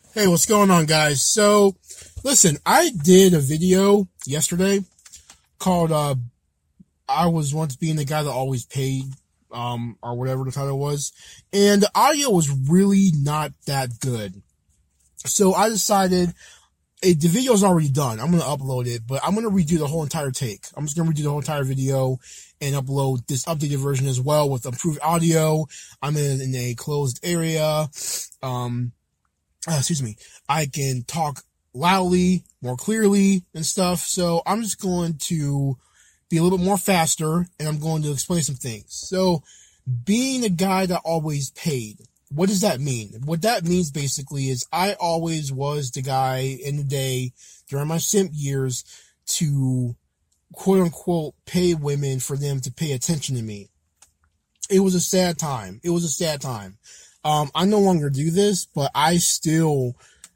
Hey, what's going on, guys? So, listen, I did a video yesterday called, I was once being the guy that always paid, or whatever the title was. And the audio was really not that good. So I decided, the video's already done. I'm going to upload it, but I'm going to redo the whole entire take. I'm just going to redo the whole entire video and upload this updated version as well with improved audio. I'm in a closed area. Excuse me, I can talk loudly, more clearly and stuff. So I'm just going to be a little bit more faster and I'm going to explain some things. So being a guy that always paid, what does that mean? What that means basically is I always was the guy in the day during my simp years to quote unquote pay women for them to pay attention to me. It was a sad time. I no longer do this, but I still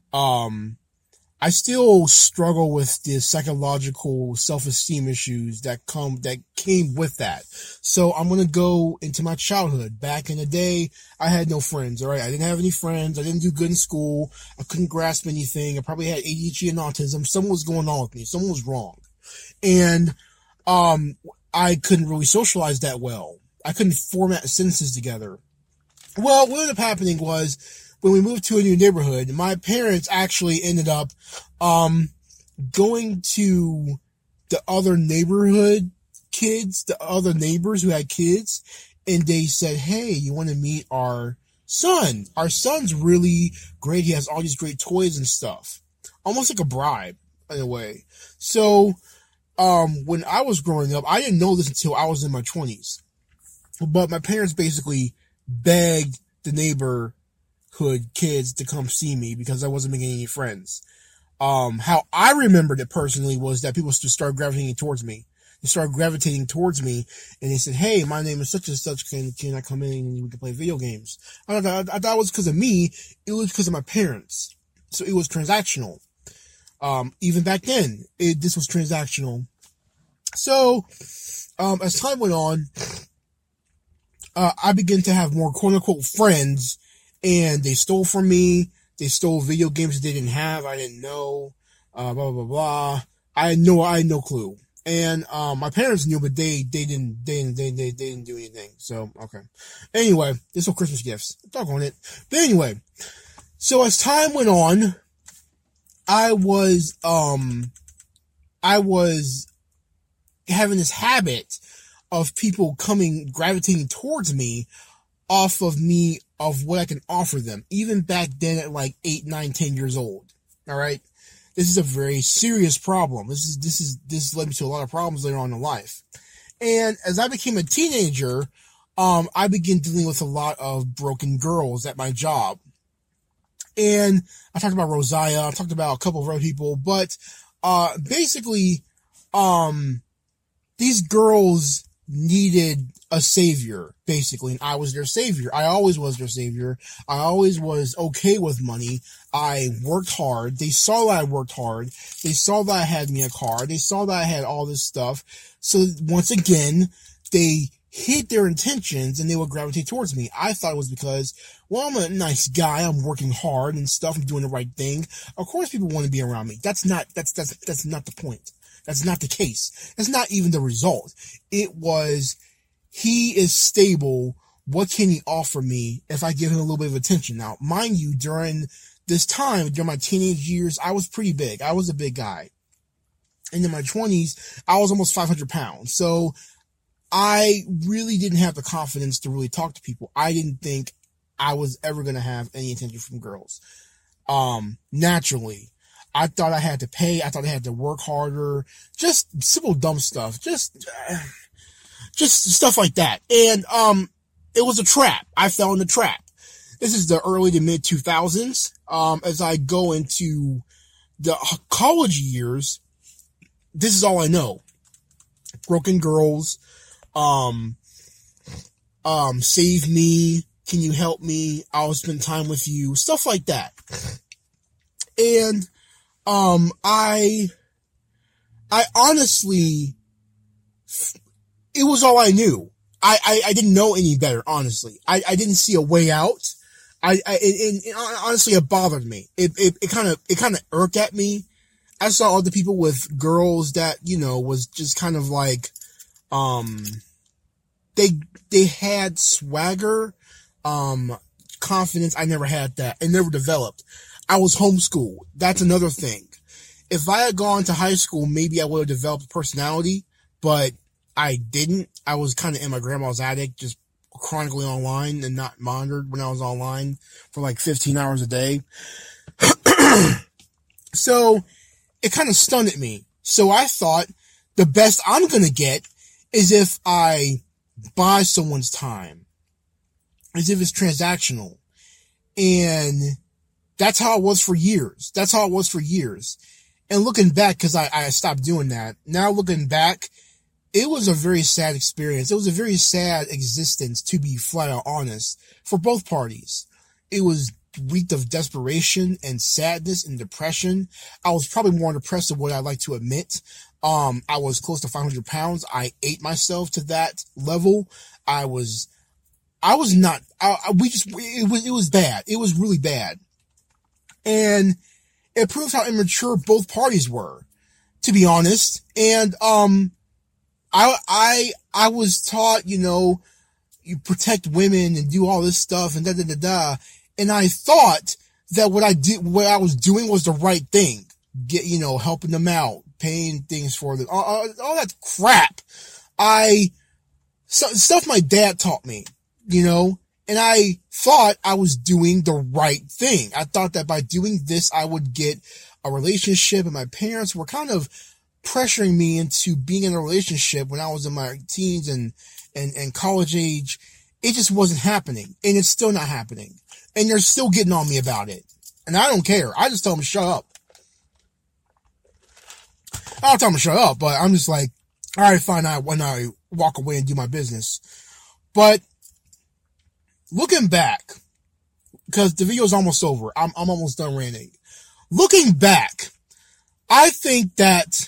struggle with the psychological self-esteem issues that came with that. So I'm going to go into my childhood. Back in the day, I had no friends, alright? I didn't have any friends. I didn't do good in school. I couldn't grasp anything. I probably had ADHD and autism. Something was going on with me. Something was wrong. And, I couldn't really socialize that well. I couldn't format sentences together. Well, what ended up happening was when we moved to a new neighborhood, my parents actually ended up going to the other neighborhood kids, the other neighbors who had kids, and they said, "Hey, you want to meet our son? Our son's really great. He has all these great toys and stuff." Almost like a bribe in a way. So, when I was growing up, I didn't know this until I was in my 20s. But my parents basically begged the neighborhood kids to come see me because I wasn't making any friends. How I remembered it personally was that people just started gravitating towards me. They started gravitating towards me and they said, "Hey, my name is such and such. Can I come in and we can play video games?" I thought it was because of me. It was because of my parents. So it was transactional. Even back then, this was transactional. So, as time went on, I began to have more quote unquote friends and they stole from me. They stole video games that they didn't have. I didn't know, blah, blah, blah. I had no clue. And, my parents knew, but they didn't do anything. So, okay. Anyway, there's no Christmas gifts. Doggone it. But anyway, so as time went on, I was having this habit of people gravitating towards me off of what I can offer them, even back then at like 8, 9, 10 years old. All right. This is a very serious problem. This led me to a lot of problems later on in life. And as I became a teenager, I began dealing with a lot of broken girls at my job. And I talked about Rosiah. I talked about a couple of other people, but, basically, these girls needed a savior, basically, and I was their savior. I always was their savior. I always was okay with money. I worked hard. They saw that I worked hard. They saw that I had me a car. They saw that I had all this stuff. So once again, they hid their intentions and they would gravitate towards me. I thought it was because, well, I'm a nice guy. I'm working hard and stuff. I'm doing the right thing. Of course people want to be around me. That's not the point. That's not the case. That's not even the result. It was, he is stable. What can he offer me if I give him a little bit of attention? Now, mind you, during this time, during my teenage years, I was pretty big. I was a big guy. And in my 20s, I was almost 500 pounds. So I really didn't have the confidence to really talk to people. I didn't think I was ever going to have any attention from girls. Naturally. I thought I had to pay. I thought I had to work harder. Just simple dumb stuff. Just stuff like that. And, it was a trap. I fell in the trap. This is the early to mid 2000s. As I go into the college years, this is all I know. Broken girls, save me. Can you help me? I'll spend time with you. Stuff like that. And, I honestly, it was all I knew. I didn't know any better, honestly. I didn't see a way out. And honestly, it bothered me. It kind of irked at me. I saw other people with girls that, was just kind of like, they had swagger, confidence. I never had that. It never developed. I was homeschooled. That's another thing. If I had gone to high school, maybe I would have developed a personality, but I didn't. I was kind of in my grandma's attic, just chronically online and not monitored when I was online for like 15 hours a day. So it kind of stunned me. So I thought the best I'm going to get is if I buy someone's time, as if it's transactional. And that's how it was for years. And looking back, because I stopped doing that. Now looking back, it was a very sad experience. It was a very sad existence, to be flat out honest, for both parties. It was reeked of desperation and sadness and depression. I was probably more depressed than what I'd like to admit. I was close to 500 pounds. I ate myself to that level. It was bad. It was really bad. And it proves how immature both parties were, to be honest. And, I was taught, you protect women and do all this stuff and And I thought that what I was doing was the right thing. Helping them out, paying things for them, all that crap. Stuff my dad taught me, and I thought I was doing the right thing. I thought that by doing this, I would get a relationship, and my parents were kind of pressuring me into being in a relationship when I was in my teens and college age. It just wasn't happening, and it's still not happening. And they're still getting on me about it. And I don't care. I just tell them to shut up. I don't tell them to shut up, but I'm just like, all right, fine, when I walk away and do my business. But looking back, because the video is almost over, I'm almost done ranting. Looking back, I think that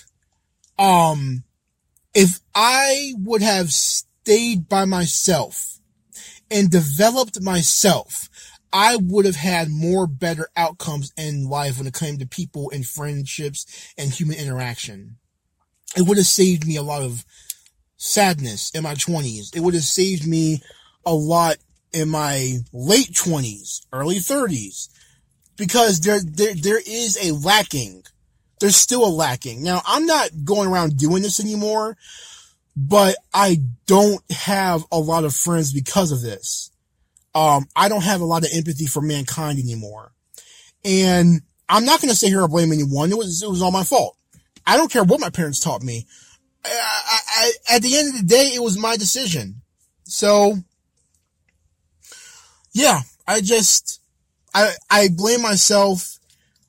if I would have stayed by myself and developed myself, I would have had more better outcomes in life when it came to people and friendships and human interaction. It would have saved me a lot of sadness in my 20s. It would have saved me a lot in my late 20s, early 30s, because there is a lacking. There's still a lacking. Now, I'm not going around doing this anymore, but I don't have a lot of friends because of this. I don't have a lot of empathy for mankind anymore. And I'm not going to sit here and blame anyone. It was all my fault. I don't care what my parents taught me. At the end of the day, it was my decision. So, yeah, I blame myself.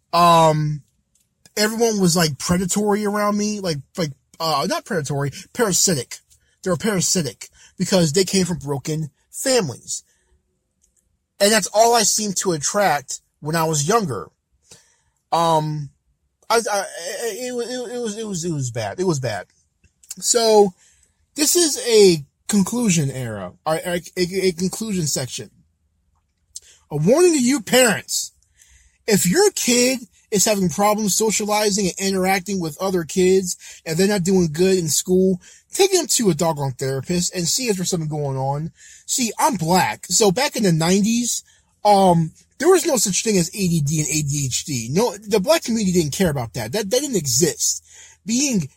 Everyone was like predatory around me, not predatory, parasitic. They were parasitic because they came from broken families. And that's all I seemed to attract when I was younger. It was bad. It was bad. So this is a conclusion era, a conclusion section. A warning to you parents. If your kid is having problems socializing and interacting with other kids and they're not doing good in school, take them to a doggone therapist and see if there's something going on. See, I'm black. So back in the 90s, there was no such thing as ADD and ADHD. No, the black community didn't care about that. That didn't exist. Being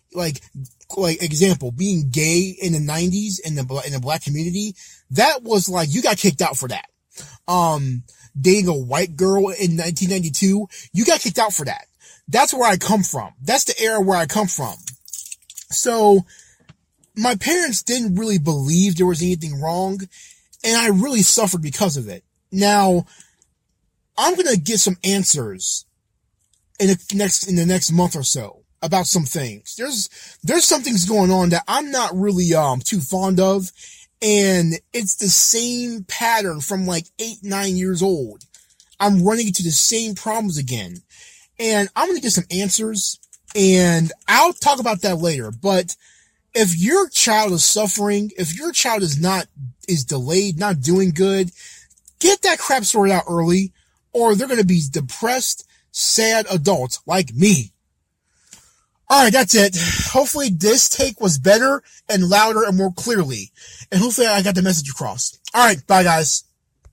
being gay in the 90s in the black community, that was like, you got kicked out for that. Dating a white girl in 1992, you got kicked out for that. That's where I come from. That's the era where I come from. So my parents didn't really believe there was anything wrong, and I really suffered because of it. Now, I'm going to get some answers in the next month or so about some things. There's some things going on that I'm not really too fond of, and it's the same pattern from like 8-9 years old. I'm running into the same problems again, and I'm going to get some answers, and I'll talk about that later. But if your child is suffering, if your child is delayed, not doing good, Get that crap sorted out early, or they're going to be depressed, sad adults like me. Alright, that's it. Hopefully this take was better and louder and more clearly. And hopefully I got the message across. Alright, bye guys.